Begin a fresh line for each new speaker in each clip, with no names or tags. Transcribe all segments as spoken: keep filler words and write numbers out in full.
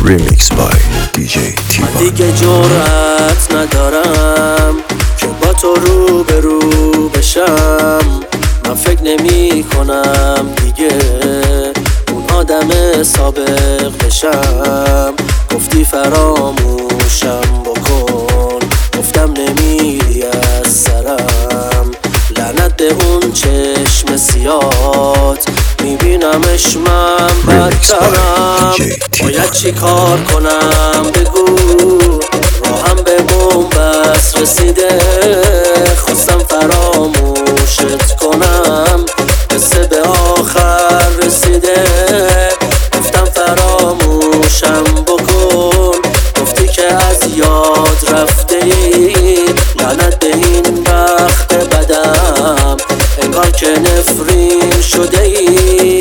Remix by دی جی تیوان.
من دیگه جرأت ندارم که با تو رو به رو بشم. من فکر نمی کنم دیگه اون آدم سابق بشم. گفتی فراموشم بکن، گفتم نمیری از سرم. لعنت به اون چشم سیات، میبینمش من بدترم. باید چی کار کنم بگو، راهم به بن‌بست رسیده. خواستم فراموشت کنم، قصه به آخر رسیده. گفتم فراموشم بکن، گفتی که از یاد رفته ای. لعنت به این بخت بدم، انگار که نفرین شده ای.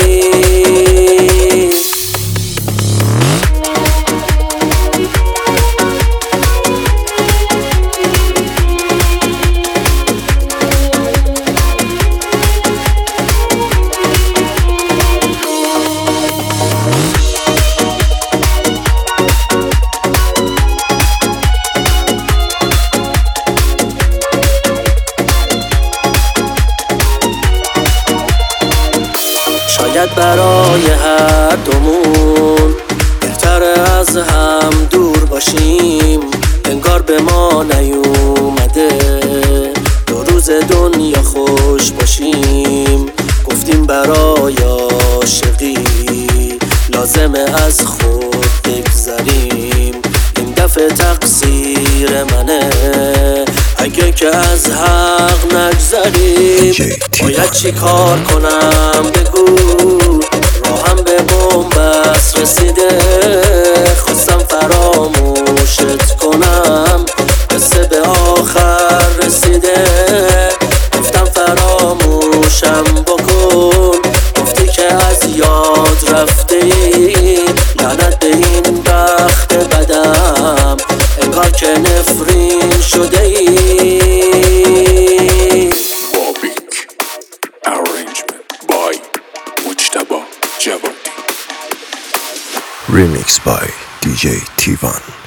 شاید برای هر دومون بهتره از هم دور باشیم. انگار به ما نیومده دو روز دنیا خوش باشیم. گفتیم برای عاشقی لازمه از خود بگذریم. این دفعه تقصیر منه اگه که از حق نگذریم. باید چی کار کنم بگو، راهم به بن‌بست رسیده. خواستم فراموشت کنم، قصه به آخر رسیده. گفتم فراموشم بکن، گفتی که از یاد رفته ای. لعنت به این بخت بدم، انگار که نفرین شده ای.
Remix by دی جی تیوان.